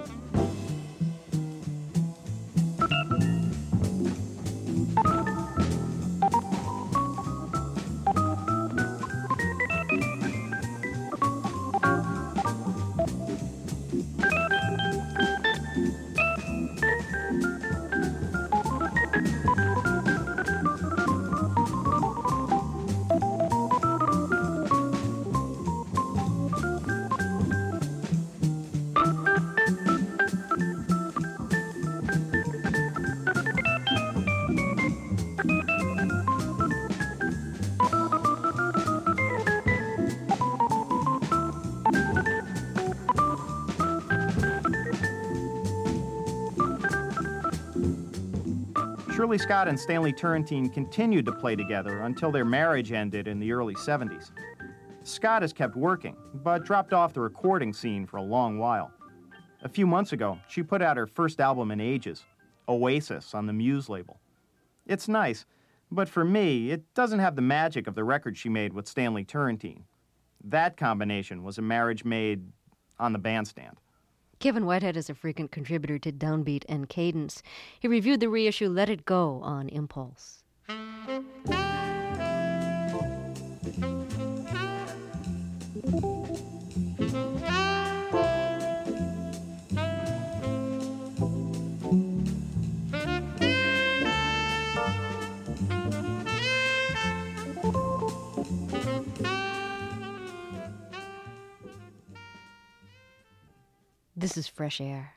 Shirley Scott and Stanley Turrentine continued to play together until their marriage ended in the early seventies. Scott has kept working, but dropped off the recording scene for a long while. A few months ago, she put out her first album in ages, Oasis, on the Muse label. It's nice, but for me, it doesn't have the magic of the record she made with Stanley Turrentine. That combination was a marriage made on the bandstand. Kevin Whitehead is a frequent contributor to Downbeat and Cadence. He reviewed the reissue Let It Go on Impulse. This is Fresh Air.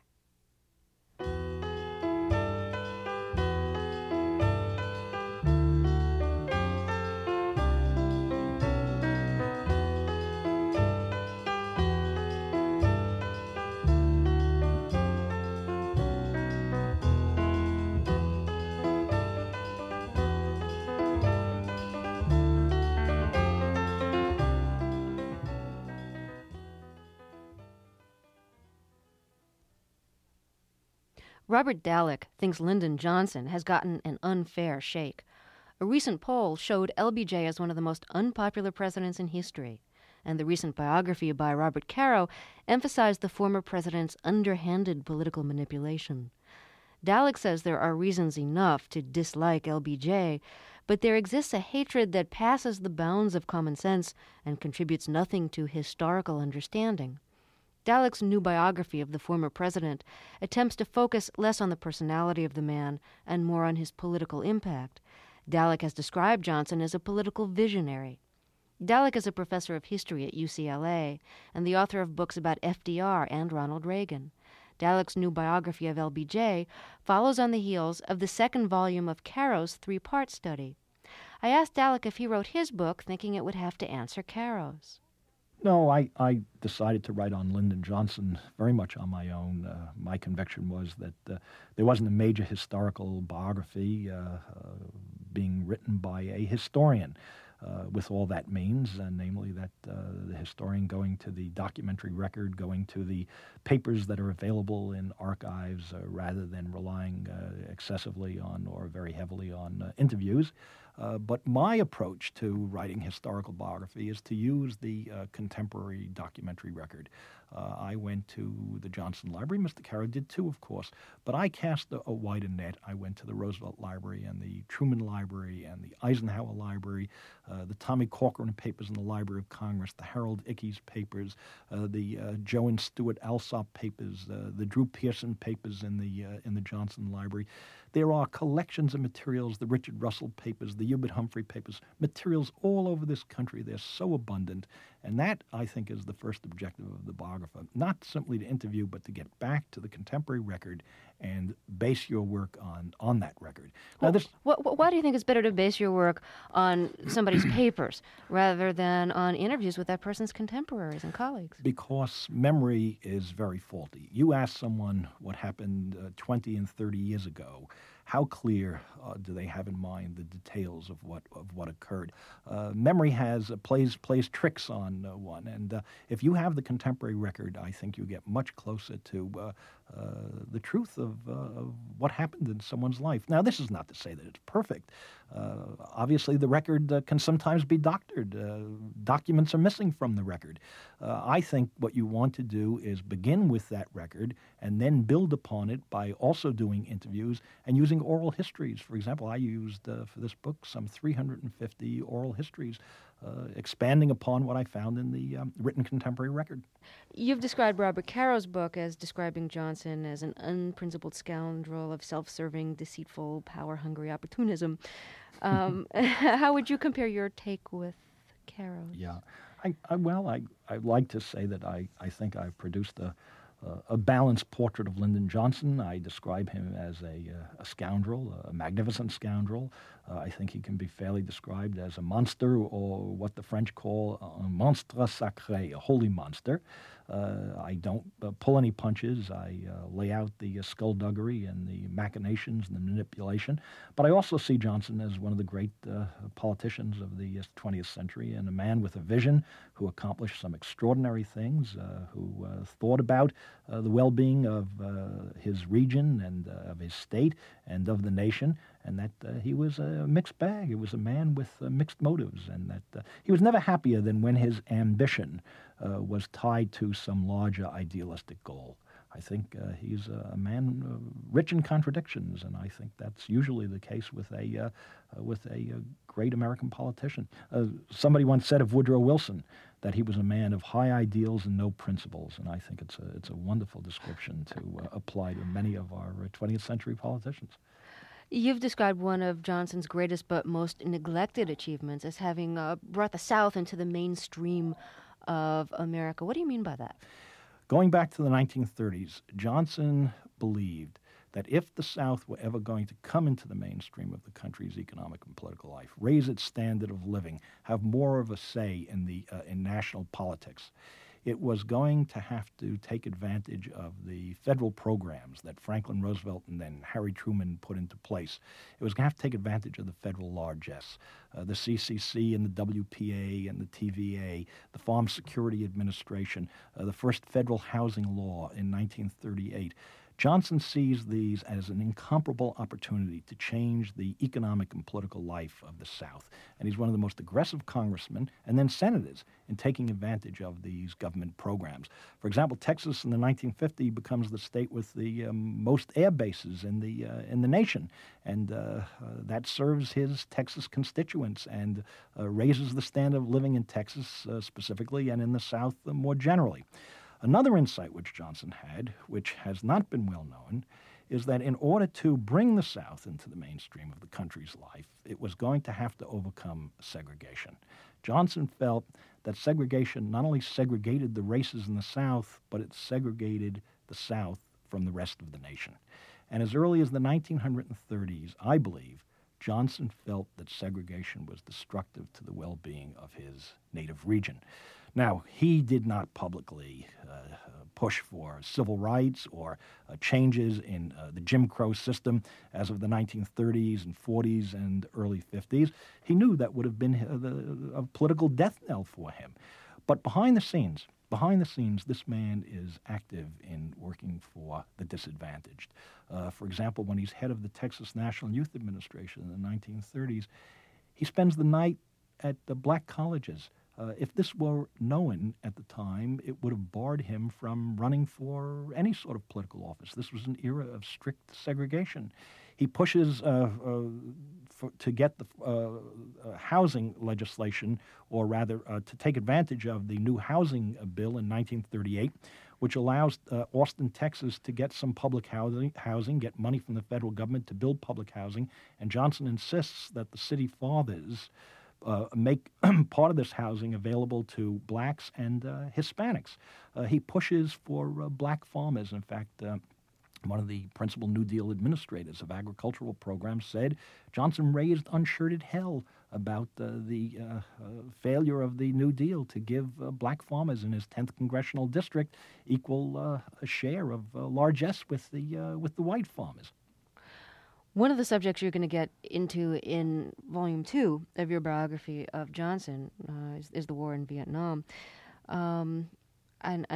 Robert Dallek thinks Lyndon Johnson has gotten an unfair shake. A recent poll showed L B J as one of the most unpopular presidents in history, and the recent biography by Robert Caro emphasized the former president's underhanded political manipulation. Dallek says there are reasons enough to dislike L B J, but there exists a hatred that passes the bounds of common sense and contributes nothing to historical understanding. Dallek's new biography of the former president attempts to focus less on the personality of the man and more on his political impact. Dallek has described Johnson as a political visionary. Dallek is a professor of history at U C L A and the author of books about F D R and Ronald Reagan. Dallek's new biography of L B J follows on the heels of the second volume of Caro's three-part study. I asked Dallek if he wrote his book thinking it would have to answer Caro's. No, I, I decided to write on Lyndon Johnson very much on my own. Uh, my conviction was that uh, there wasn't a major historical biography uh, uh, being written by a historian, uh, with all that means, uh, namely that uh, the historian going to the documentary record, going to the papers that are available in archives, uh, rather than relying uh, excessively on or very heavily on uh, interviews. Uh, but my approach to writing historical biography is to use the uh, contemporary documentary record. Uh, I went to the Johnson Library. Mister Caro did too, of course. But I cast a, a wider net. I went to the Roosevelt Library and the Truman Library and the Eisenhower Library, uh, the Tommy Corcoran papers in the Library of Congress, the Harold Ickes papers, uh, the uh, Joe and Stuart Alsop papers, uh, the Drew Pearson papers in the uh, in the Johnson Library. There are collections of materials, the Richard Russell papers, the Hubert Humphrey papers, materials all over this country. They're so abundant. And that, I think, is the first objective of the biographer, not simply to interview, but to get back to the contemporary record and base your work on, on that record. Now, Well, this, wh- wh- why do you think it's better to base your work on somebody's papers rather than on interviews with that person's contemporaries and colleagues? because memory is very faulty. You ask someone what happened uh, twenty and thirty years ago, how clear uh, do they have in mind the details of what of what occurred? Uh, memory has uh, plays plays tricks on uh, one, and uh, if you have the contemporary record, I think you get much closer to uh, uh, the truth of, uh, of what happened in someone's life. Now, this is not to say that it's perfect. Uh, obviously, the record uh, can sometimes be doctored. Uh, documents are missing from the record. Uh, I think what you want to do is begin with that record and then build upon it by also doing interviews and using oral histories. For example, I used uh, for this book some three hundred fifty oral histories, uh, expanding upon what I found in the um, written contemporary record. You've described Robert Caro's book as describing Johnson as an unprincipled scoundrel of self-serving, deceitful, power-hungry opportunism. Um, how would you compare your take with Caro's? Yeah, I, I well, I I like to say that I, I think I've produced a uh, a balanced portrait of Lyndon Johnson. I describe him as a uh, a scoundrel, a magnificent scoundrel. Uh, I think he can be fairly described as a monster, or what the French call un monstre sacré, a holy monster. Uh, I don't uh, pull any punches. I uh, lay out the uh, skullduggery and the machinations and the manipulation. But I also see Johnson as one of the great uh, politicians of the twentieth century, and a man with a vision who accomplished some extraordinary things, uh, who uh, thought about uh, the well-being of uh, his region and uh, of his state and of the nation, and that uh, he was a mixed bag. He was a man with uh, mixed motives, and that uh, he was never happier than when his ambition uh, was tied to some larger idealistic goal. I think uh, he's a, a man uh, rich in contradictions, and I think that's usually the case with a uh, uh, with a uh, great American politician. Uh, somebody once said of Woodrow Wilson that he was a man of high ideals and no principles, and I think it's a it's a wonderful description to uh, apply to many of our uh, twentieth century politicians. You've described one of Johnson's greatest but most neglected achievements as having uh, brought the South into the mainstream of America. What do you mean by that? Going back to the nineteen thirties, Johnson believed that if the South were ever going to come into the mainstream of the country's economic and political life, raise its standard of living, have more of a say in the uh, in national politics, it was going to have to take advantage of the federal programs that Franklin Roosevelt and then Harry Truman put into place. It was going to have to take advantage of the federal largesse, uh, the C C C and the W P A and the T V A, the Farm Security Administration, uh, the first federal housing law in nineteen thirty-eight. Johnson sees these as an incomparable opportunity to change the economic and political life of the South. And he's one of the most aggressive congressmen and then senators in taking advantage of these government programs. For example, Texas in the nineteen fifties becomes the state with the um, most air bases in the uh, in the nation. And uh, uh, that serves his Texas constituents and uh, raises the standard of living in Texas uh, specifically and in the South uh, more generally. Another insight which Johnson had, which has not been well known, is that in order to bring the South into the mainstream of the country's life, it was going to have to overcome segregation. Johnson felt that segregation not only segregated the races in the South, but it segregated the South from the rest of the nation. And as early as the nineteen thirties, I believe, Johnson felt that segregation was destructive to the well-being of his native region. Now, he did not publicly uh, push for civil rights or uh, changes in uh, the Jim Crow system as of the nineteen thirties and forties and early fifties. He knew that would have been uh, the, a political death knell for him. But behind the scenes, behind the scenes, this man is active in working for the disadvantaged. Uh, for example, when he's head of the Texas National Youth Administration in the nineteen thirties, he spends the night at the black colleges. Uh, if this were known at the time, it would have barred him from running for any sort of political office. This was an era of strict segregation. He pushes uh, uh, for, to get the uh, uh, housing legislation, or rather uh, to take advantage of the new housing bill in nineteen thirty-eight, which allows uh, Austin, Texas to get some public housing, housing, get money from the federal government to build public housing. And Johnson insists that the city fathers Uh, make part of this housing available to blacks and uh, Hispanics. Uh, he pushes for uh, black farmers. In fact, uh, one of the principal New Deal administrators of agricultural programs said Johnson raised unshirted hell about uh, the uh, uh, failure of the New Deal to give uh, black farmers in his tenth congressional district equal uh, a share of uh, largesse with the uh, with the white farmers. One of the subjects you're going to get into in Volume two of your biography of Johnson uh, is, is the war in Vietnam. Um, and, and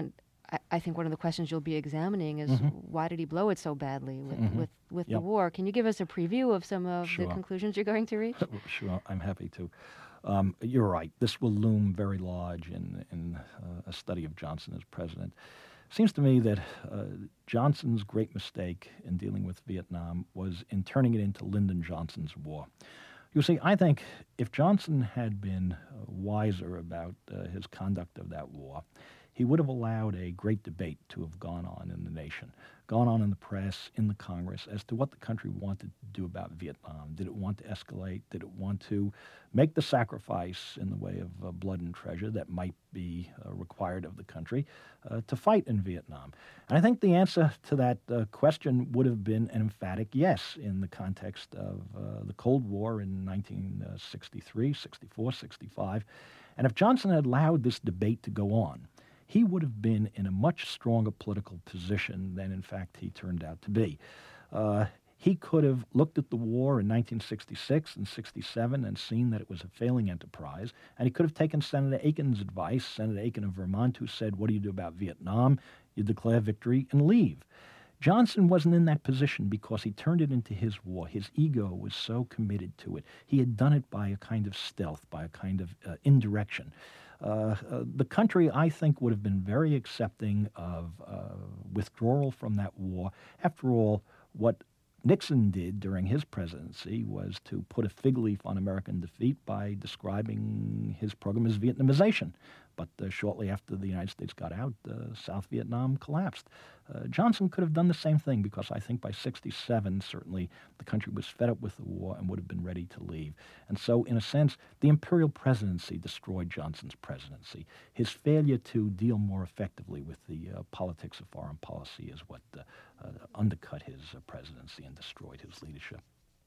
I, I think one of the questions you'll be examining is mm-hmm. why did he blow it so badly with, mm-hmm. with, with yep. the war? Can you give us a preview of some of sure. the conclusions you're going to reach? Sure, I'm happy to. Um, you're right. This will loom very large in, in uh, a study of Johnson as president. Seems to me that uh, Johnson's great mistake in dealing with Vietnam was in turning it into Lyndon Johnson's war. You see, I think if Johnson had been uh, wiser about uh, his conduct of that war, he would have allowed a great debate to have gone on in the nation, gone on in the press, in the Congress, as to what the country wanted to do about Vietnam. Did it want to escalate? Did it want to make the sacrifice in the way of uh, blood and treasure that might be uh, required of the country uh, to fight in Vietnam? And I think the answer to that uh, question would have been an emphatic yes in the context of uh, the Cold War in nineteen sixty-three, sixty-four, sixty-five. And if Johnson had allowed this debate to go on, he would have been in a much stronger political position than, in fact, he turned out to be. Uh, he could have looked at the war in nineteen sixty-six and sixty-seven and seen that it was a failing enterprise, and he could have taken Senator Aiken's advice, Senator Aiken of Vermont, who said, what do you do about Vietnam? You declare victory and leave. Johnson wasn't in that position because he turned it into his war. His ego was so committed to it. He had done it by a kind of stealth, by a kind of uh, indirection. Uh, uh, the country, I think, would have been very accepting of uh, withdrawal from that war. After all, what Nixon did during his presidency was to put a fig leaf on American defeat by describing his program as Vietnamization. But uh, shortly after the United States got out, uh, South Vietnam collapsed. Uh, Johnson could have done the same thing because I think by sixty-seven, certainly, the country was fed up with the war and would have been ready to leave. And so, in a sense, the imperial presidency destroyed Johnson's presidency. His failure to deal more effectively with the uh, politics of foreign policy is what uh, uh, undercut his uh, presidency and destroyed his leadership.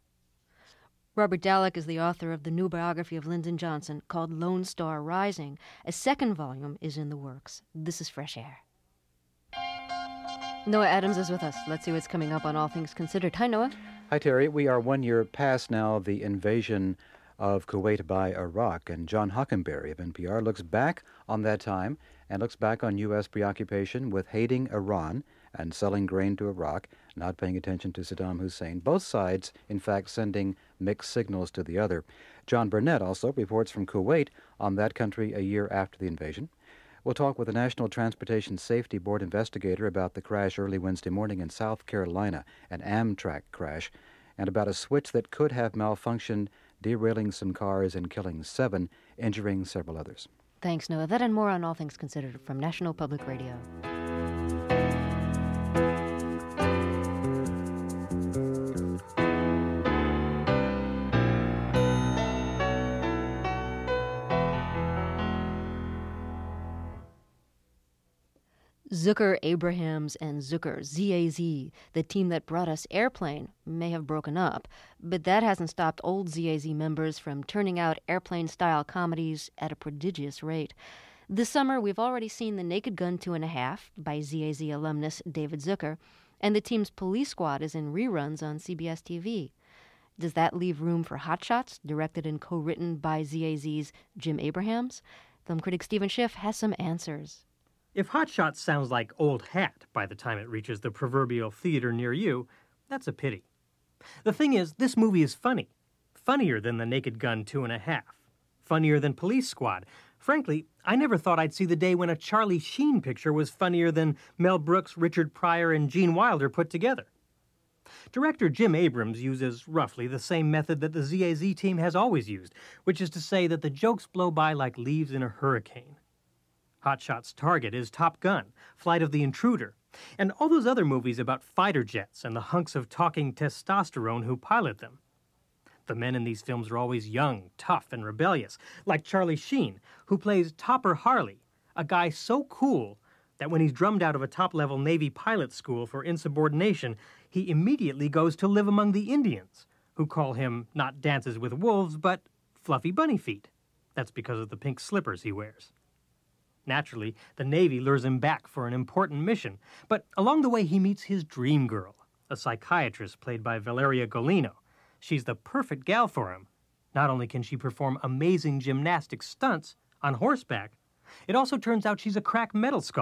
Robert Dallek is the author of the new biography of Lyndon Johnson called Lone Star Rising. A second volume is in the works. This is Fresh Air. Noah Adams is with us. Let's see what's coming up on All Things Considered. Hi, Noah. Hi, Terry. We are one year past now the invasion of Kuwait by Iraq, and John Hockenberry of N P R looks back on that time and looks back on U S preoccupation with hating Iran and selling grain to Iraq, not paying attention to Saddam Hussein. Both sides, in fact, sending mixed signals to the other. John Burnett also reports from Kuwait on that country a year after the invasion. We'll talk with the National Transportation Safety Board investigator about the crash early Wednesday morning in South Carolina, an Amtrak crash, and about a switch that could have malfunctioned, derailing some cars and killing seven, injuring several others. Thanks, Noah. That and more on All Things Considered from National Public Radio. Zucker, Abrahams, and Zucker, Z A Z, the team that brought us Airplane, may have broken up, but that hasn't stopped old Z A Z members from turning out Airplane-style comedies at a prodigious rate. This summer, we've already seen The Naked Gun Two and a Half by Z A Z alumnus David Zucker, and the team's Police Squad is in reruns on C B S T V. Does that leave room for Hot Shots, directed and co-written by Z A Z's Jim Abrahams? Film critic Stephen Schiff has some answers. If Hot Shots sounds like old hat by the time it reaches the proverbial theater near you, that's a pity. The thing is, this movie is funny. Funnier than The Naked Gun Two and a Half. Funnier than Police Squad. Frankly, I never thought I'd see the day when a Charlie Sheen picture was funnier than Mel Brooks, Richard Pryor, and Gene Wilder put together. Director Jim Abrams uses roughly the same method that the Z A Z team has always used, which is to say that the jokes blow by like leaves in a hurricane. Hot Shot's target is Top Gun, Flight of the Intruder, and all those other movies about fighter jets and the hunks of talking testosterone who pilot them. The men in these films are always young, tough, and rebellious, like Charlie Sheen, who plays Topper Harley, a guy so cool that when he's drummed out of a top-level Navy pilot school for insubordination, he immediately goes to live among the Indians, who call him not Dances with Wolves, but Fluffy Bunny Feet. That's because of the pink slippers he wears. Naturally, the Navy lures him back for an important mission, but along the way he meets his dream girl, a psychiatrist played by Valeria Golino. She's the perfect gal for him. Not only can she perform amazing gymnastic stunts on horseback, it also turns out she's a crack metal sculptor,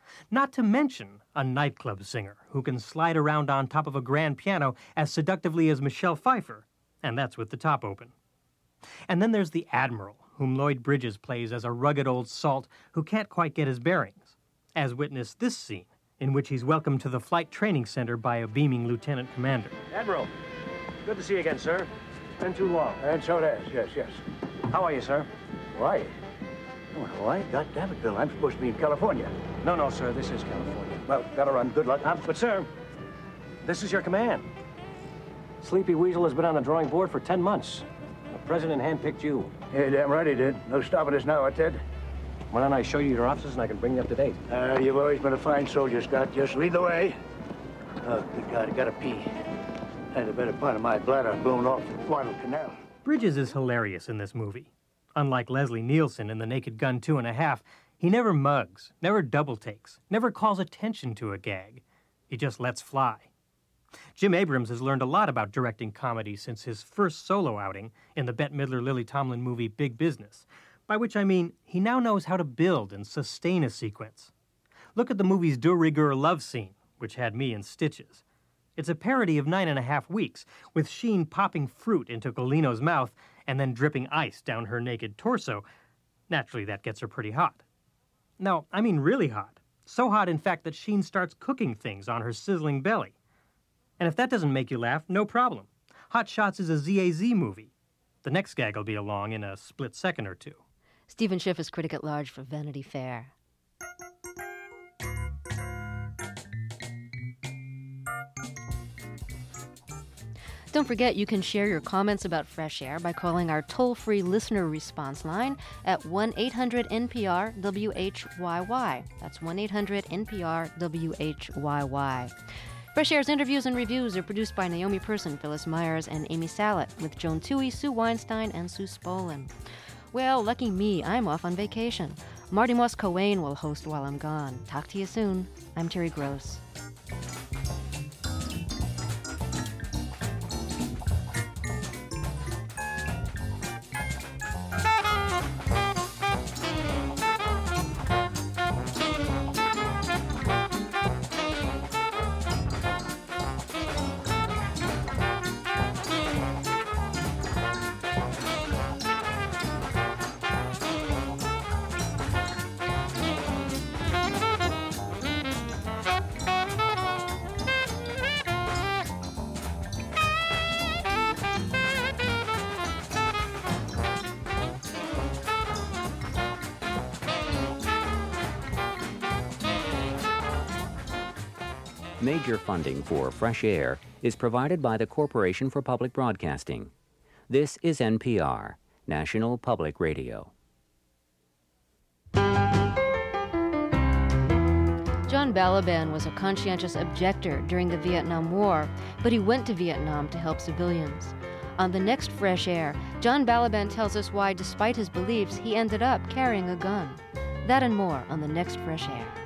Not to mention a nightclub singer who can slide around on top of a grand piano as seductively as Michelle Pfeiffer, and that's with the top open. And then there's the Admiral, whom Lloyd Bridges plays as a rugged old salt who can't quite get his bearings, as witness this scene, in which he's welcomed to the flight training center by a beaming lieutenant commander. Admiral, good to see you again, sir. It's been too long. And so it has, yes, yes. How are you, sir? Why? Oh, Hawaii? God damn it, Bill. I'm supposed to be in California. No, no, sir. This is California. Well, gotta run. Good luck. Uh, but, sir, this is your command. Sleepy Weasel has been on the drawing board for ten months. The president handpicked you. Yeah, damn right he did. No stopping us now, huh, Ted? Why don't I show you your offices and I can bring you up to date? Uh, you've always been a fine soldier, Scott. Just lead the way. Oh, good God, I gotta pee. And the better part of my bladder blown off the Guadalcanal. Bridges is hilarious in this movie. Unlike Leslie Nielsen in The Naked Gun Two and a Half, he never mugs, never double takes, never calls attention to a gag. He just lets fly. Jim Abrams has learned a lot about directing comedy since his first solo outing in the Bette Midler-Lily Tomlin movie Big Business, by which I mean he now knows how to build and sustain a sequence. Look at the movie's de rigueur love scene, which had me in stitches. It's a parody of Nine and a Half Weeks, with Sheen popping fruit into Golino's mouth and then dripping ice down her naked torso. Naturally, that gets her pretty hot. No, I mean really hot. So hot, in fact, that Sheen starts cooking things on her sizzling belly. And if that doesn't make you laugh, no problem. Hot Shots is a Z A Z movie. The next gag will be along in a split second or two. Stephen Schiff is critic at large for Vanity Fair. Don't forget, you can share your comments about Fresh Air by calling our toll-free listener response line at one eight hundred N P R W H Y Y. That's one eight hundred N P R W H Y Y. Fresh Air's interviews and reviews are produced by Naomi Person, Phyllis Myers, and Amy Sallet, with Joan Toohey, Sue Weinstein, and Sue Spolin. Well, lucky me, I'm off on vacation. Marty Moss Coane will host while I'm gone. Talk to you soon. I'm Terry Gross. Major funding for Fresh Air is provided by the Corporation for Public Broadcasting. This is N P R, National Public Radio. John Balaban was a conscientious objector during the Vietnam War, but he went to Vietnam to help civilians. On the next Fresh Air, John Balaban tells us why, despite his beliefs, he ended up carrying a gun. That and more on the next Fresh Air.